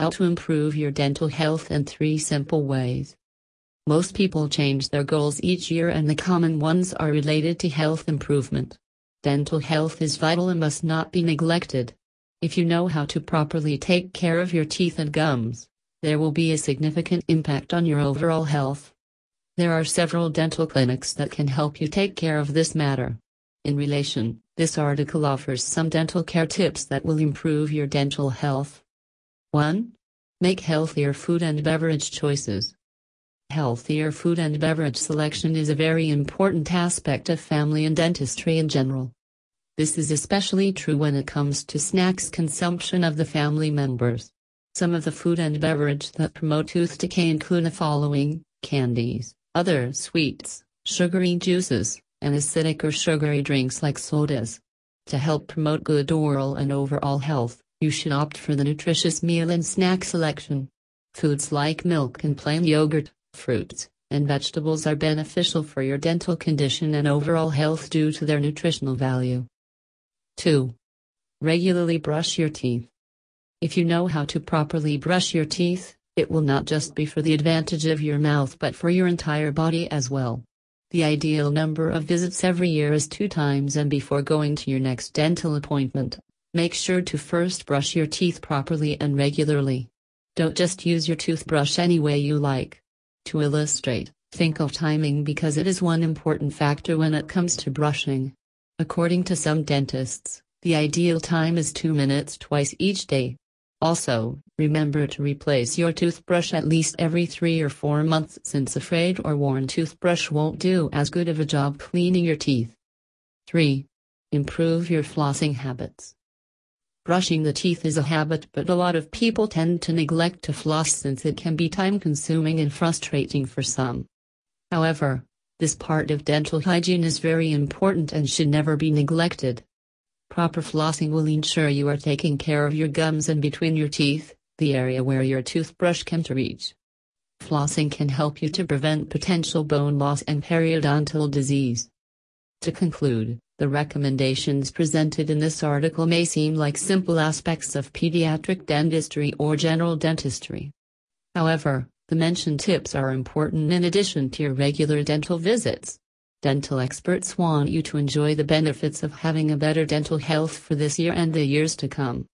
how to improve your dental health in 3 simple ways. Most people change their goals each year, and the common ones are related to health improvement. Dental health is vital and must not be neglected. If you know how to properly take care of your teeth and gums, there will be a significant impact on your overall health. There are several dental clinics that can help you take care of this matter. In relation, this article offers some dental care tips that will improve your dental health. 1. Make healthier food and beverage choices. Healthier food and beverage selection is a very important aspect of family and dentistry in general. This is especially true when it comes to snacks consumption of the family members. Some of the food and beverage that promote tooth decay include the following: candies, other sweets, sugary juices, and acidic or sugary drinks like sodas. To help promote good oral and overall health, you should opt for the nutritious meal and snack selection. Foods like milk and plain yogurt, fruits, and vegetables are beneficial for your dental condition and overall health due to their nutritional value. 2. Regularly brush your teeth. If you know how to properly brush your teeth, it will not just be for the advantage of your mouth but for your entire body as well. The ideal number of visits every year is 2 times, and before going to your next dental appointment, make sure to first brush your teeth properly and regularly. Don't just use your toothbrush any way you like. To illustrate, think of timing because it is one important factor when it comes to brushing. According to some dentists, the ideal time is 2 minutes twice each day. Also, remember to replace your toothbrush at least every 3 or 4 months, since a frayed or worn toothbrush won't do as good of a job cleaning your teeth. 3. Improve your flossing habits. Brushing the teeth is a habit, but a lot of people tend to neglect to floss since it can be time-consuming and frustrating for some. However, this part of dental hygiene is very important and should never be neglected. Proper flossing will ensure you are taking care of your gums and between your teeth, the area where your toothbrush can't reach. Flossing can help you to prevent potential bone loss and periodontal disease. To conclude, the recommendations presented in this article may seem like simple aspects of pediatric dentistry or general dentistry. However, the mentioned tips are important in addition to your regular dental visits. Dental experts want you to enjoy the benefits of having a better dental health for this year and the years to come.